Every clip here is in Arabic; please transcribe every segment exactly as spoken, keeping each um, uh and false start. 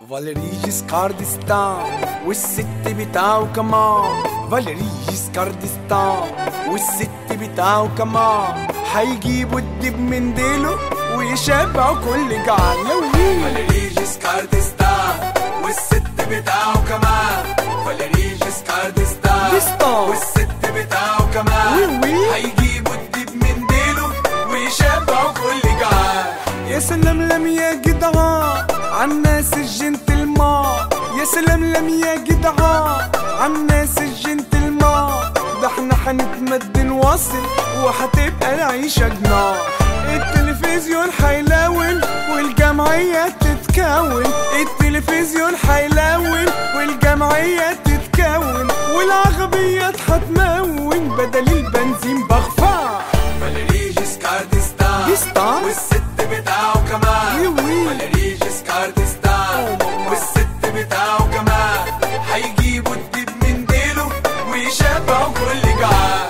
فاليري جيسكار ديستان والست بتاعه كمان. فاليري جيسكار ديستان والست بتاعه كمان. هيجيبوا الدب من ديله ويشبعوا كل جعان. فاليري جيسكار ديستان والست بتاعه كمان. فاليري جيسكار ديستان والست بتاعه كمان. هيجيبوا الدب من ديله ويشبعوا كل جعان. يا سلام لم يا جدعان عالناس الجنتلمان. يا سلام لم يا جدعان عالناس الجنتلمان. ده احنا هنتمد نواصل وهتبقى العيشة جنان. التلفزيون هيلون والجمعية تتكون. التلفزيون هيلون والجمعية تتكون. والعربيات هتمون بدل البنزين بغفار. فاليري جيسكار ديستان والست بتاعه كمان. فاليري جيسكار ديستان والست بتاعه كمان. هيجيبوا الدب من ديله ويشبعوا كل جعان.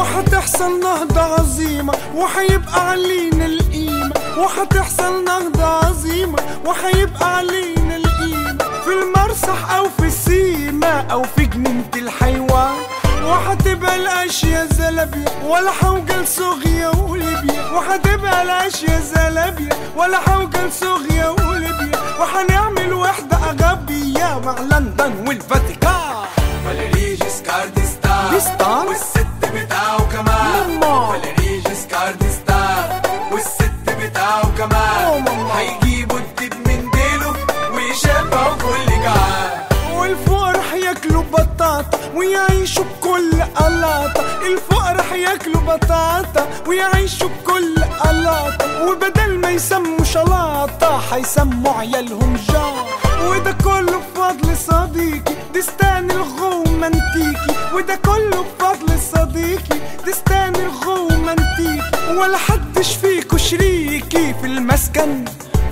وهتحصل نهضة عظيمة وهيبقى علينا القيمة. وهتحصل نهضة عظيمة وهيبقى علينا القيمة. في المرصح أو في السيما أو في جنينة الحيوان. وهتبقى الأشياء زلابية ولا حوجة لصوغيا وليبيا. وهتبقى الأشياء زلابية ولا حوجة لصوغيا وليبيا. وهنعمل وحدة أغبية مع لندن والفاتيكان. فاليري جيسكار ديستان والست بتاعه كمان. فاليري جيسكار ديستان والست بتاعه كمان. هيجيبوا الدب من ديله ويشبعوا كل جعان. والفقراء هياكلوا بطاطا ويعيشوا بكل قلاطة. الفقراء هياكلوا بطاطا ويعيشوا بكل قلاطة. وبدل ما يسموا شلاطة هيسموا عيالهم جار. وده كله بفضل صديقي دستان الغومانتيكي. وده كله بفضل صديقي دستان الغومانتيكي. ولا حدش فيكو شريكي في المسكن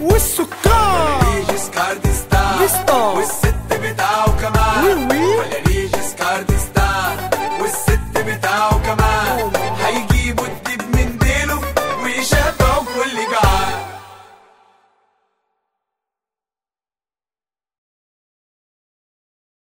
والسكان. فاليري جيسكار ديستان والست بتاعه كمان. فاليري جيسكار ديستان والست بتاعه كمان.